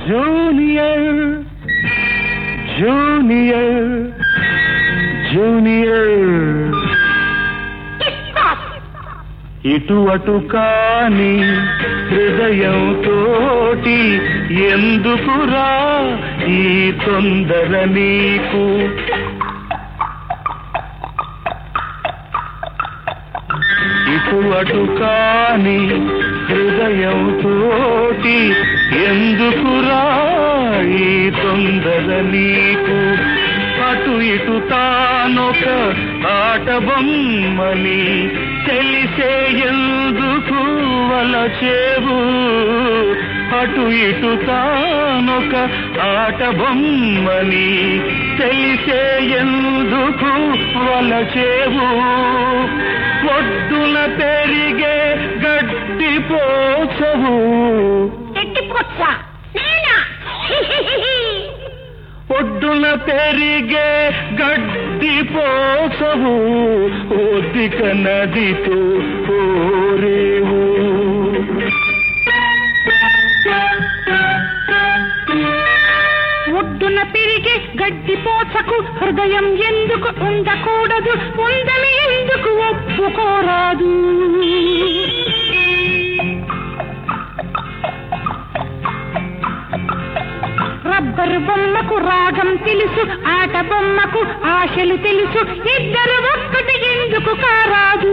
Junior junior junior ఇటు అటు కాని హృదయంతోటి ఎందుకురా ఈ తొందర నీకు? ఇటు అటు కాని హృదయంతోటి ఎందుకురా ఈ తొందర నీకు? అటు ఇటు తానొక ఆట బొమ్మని తెలిసే ఎందుకు వలచేవు? అటు ఇటు తానొక ఆట బొమ్మని తెలిసే ఎందుకు వలచేవు? ఒడ్డున పెరిగే గడ్డి పోచవు. ఒడ్డున పెరిగే గడ్డి పోచవు, ఓదిక నదితో పోరేవు. ఒడ్డున పెరిగే గడ్డి పోచకు హృదయం ఎందుకు ఉండకూడదు? ఉందని ఎందుకు ఒప్పుకోరాదు? రబ్బరు బొమ్మకు రాగం తెలుసు, ఆట బొమ్మకు ఆశలు తెలుసు, ఇద్దరు ఒక్కటి ఎందుకు కారాదు?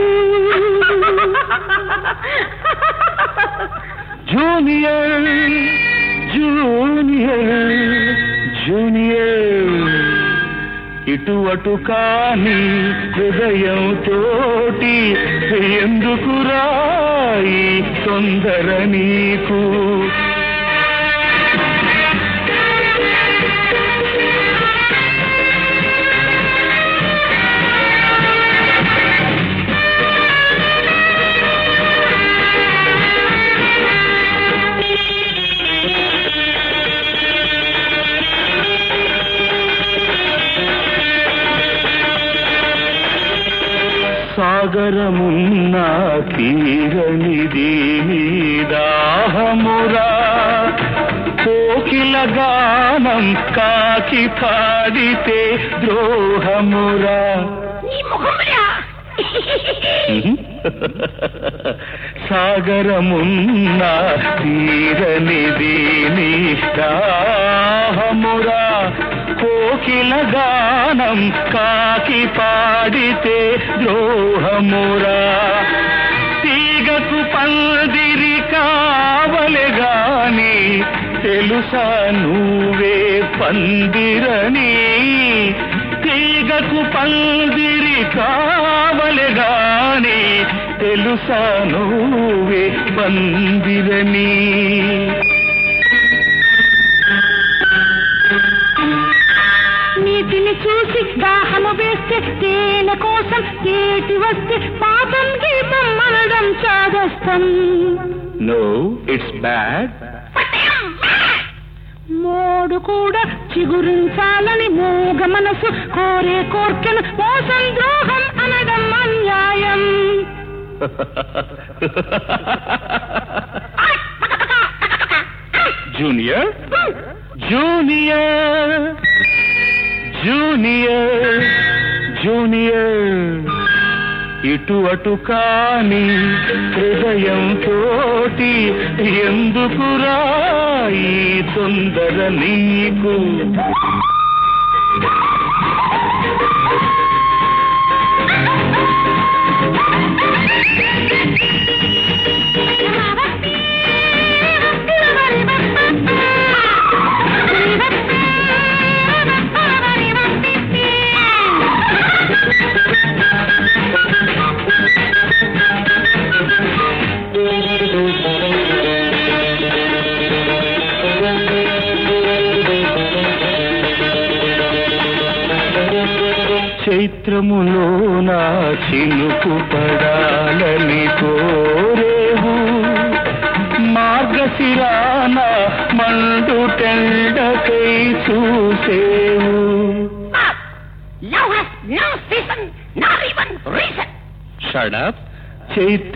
జూనియర్ జూనియర్ జూనియర్ ఇటు అటు కాని హృదయం తోటి ఎందుకురా ఈ తొందర నీకు? సాగరమున్న తీరనిది దాహమురా, కోకిల గానం కాకి పాడితే ద్రోహమురా. సాగరమున్న తీరనిది దాహమురా, కోకిల గానం కాకి పాడితే ద్రోహమురా. తీగకు పందిరి కావలెగాని తెలుసా నువ్వే పందిరని? తీగకు పందిరి కావలెగాని తెలుసా నువ్వే పందిరని? నీటిని చూసి దాహము వేస్తే తేనె కోసం ఏటి వస్తే పాపం గీపం మనడం చాదస్తం. No, it's bad. మోడు కూడా చిగురించాలని మూగ మనసు కోరే కోర్కెను మోసం ద్రోహం అనడం అన్యాయం. జూనియర్ జూనియర్ జూనియర్ జూనియర్ ఇటు అటు కాని హృదయం తోటి ఎందుకురా ఈ తొందర నీకు? చైత్రములో నా చినుకు పడాలని కోరేవు, మార్గశిరాన మండు టెండకై చూసేవు. Shut up.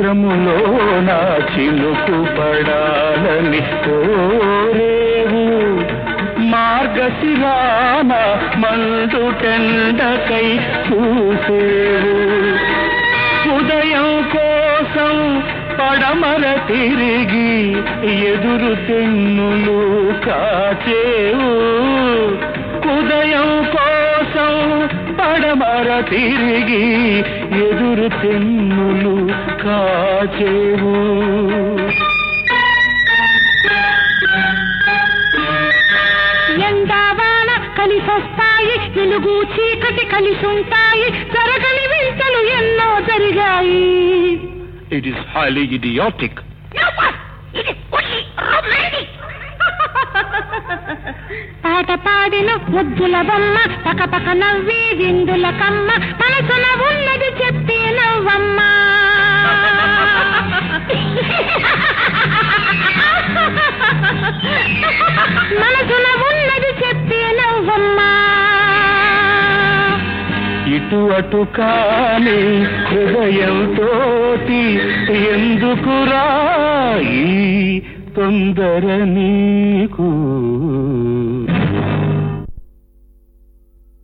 చైత్రములో నా చినుకు పడాలని కోరేవు, దూరాన మండుటెండకై చూసేవు ఉదయం కోసం పడమర తిరిగి ఎదురు తెన్నులు కాచేవు ఉదయం కోసం పడమర తిరిగి ఎదురు తెన్నులు కాచేవు ఎండావాన కలిసొస్తాయి వెలుగు చీకటి కలిసుంటాయి జరగని వింతలు ఎన్నో జరిగాయి. It is highly idiotic. పాట పాడిన ముద్దుల బొమ్మ పకపక నవ్వి విందుల కమ్మ మనసున ఉన్నది చెప్పి నవ్వమ్మ. మనసున ఉన్నది చెప్పి నవ్వమ్మ. ఇటు అటు కాని హృదయంతోటి ఎందుకురా ఈ తొందర నీకు